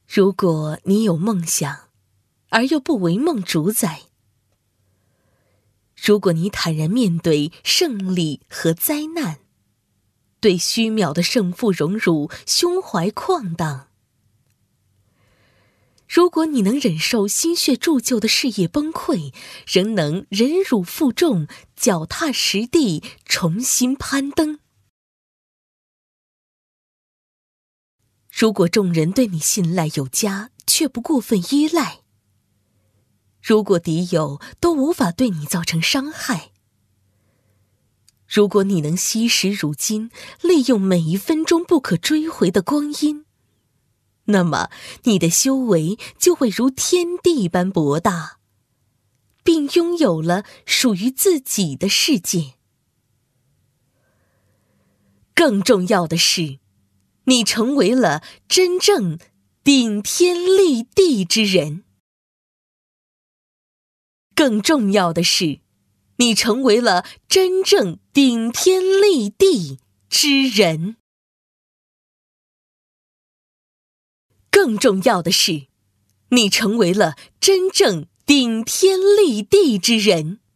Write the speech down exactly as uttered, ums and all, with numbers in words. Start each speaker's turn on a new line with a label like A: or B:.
A: 如果你有梦想，而又不为梦主宰；如果你坦然面对胜利和灾难，对虚渺的胜负荣辱胸怀旷荡；如果你能忍受心血铸就的事业崩溃，仍能忍辱负重，脚踏实地，重新攀登；如果众人对你信赖有加，却不过分依赖；如果敌友都无法对你造成伤害；如果你能惜时如金，利用每一分钟不可追回的光阴，那么你的修为就会如天地般博大，并拥有了属于自己的世界。更重要的是，你成为了真正顶天立地之人。更重要的是，你成为了真正顶天立地之人。更重要的是，你成为了真正顶天立地之人。